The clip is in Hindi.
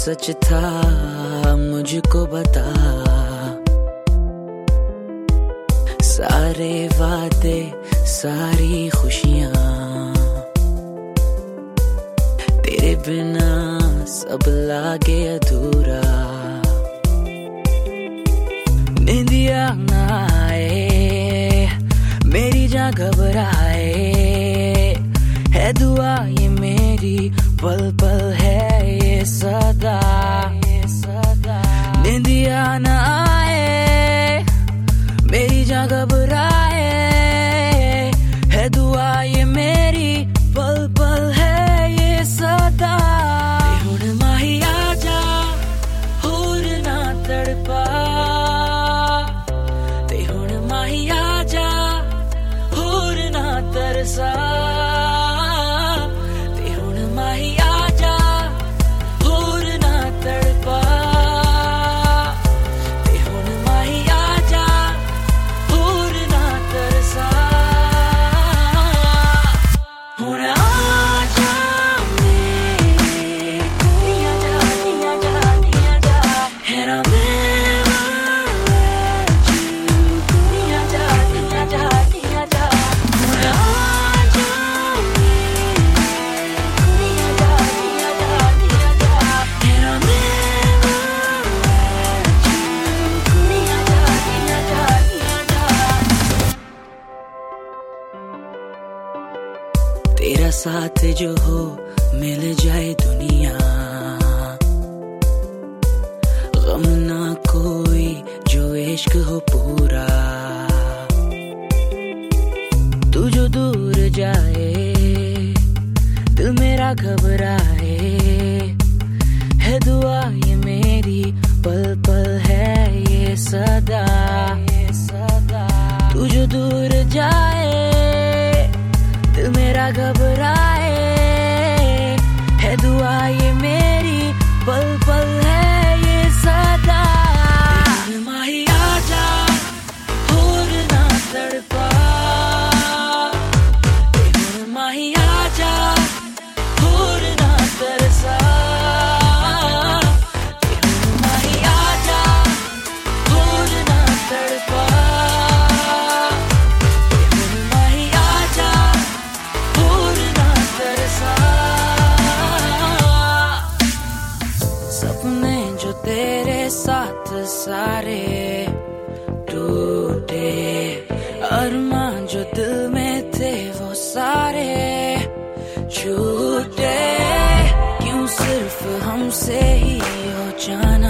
सच था मुझको बता, सारे वादे सारी खुशियां तेरे बिना सब लागे अधूरा। नींदिया ना आए मेरी जान घबराए, है दुआ ये मेरी पल पल है ये सदा। नींदिया ना आए मेरी जान घबराए, है दुआ ये मेरी पल पल है ये सदा। हुण माही आजा होर ना तड़पा, ते हुण माही आजा होर ना तरसा, ते हुण माही आजा होर ना तड़पा, ते हुण माही आजा होर ना तरसा। हुण आजा मेरे दिया जा दिया जा दिया जा, and I'll never let you go। दिया जा दिया जा दिया जा, हुण आजा मेरे दिया जा दिया जा दिया जा, and I'll never let you go। दिया जा दिया जा दिया जा। तेरा साथ जो हो मिल जाए दुनिया, गम ना कोई जो इश्क हो पूरा। तू जो दूर जाए दिल मेरा घबराए, है दुआ ये मेरी पल पल है ये सदा। तू जो दूर जाए दिल मेरा घबराए, है दुआ ये मेरी पल पल है ये सदा। हुण माही आजा होर ना तड़पा, हुण माही आजा होर ना तरसा, हुण माही आजा होर ना तड़पा, हुण माही आजा होर ना तरसा। सपने जो तेरे साथ सारे टूटे, अरमान जो दिल में थे वो सारे छूटे। क्यों सिर्फ हमसे ही हो जाना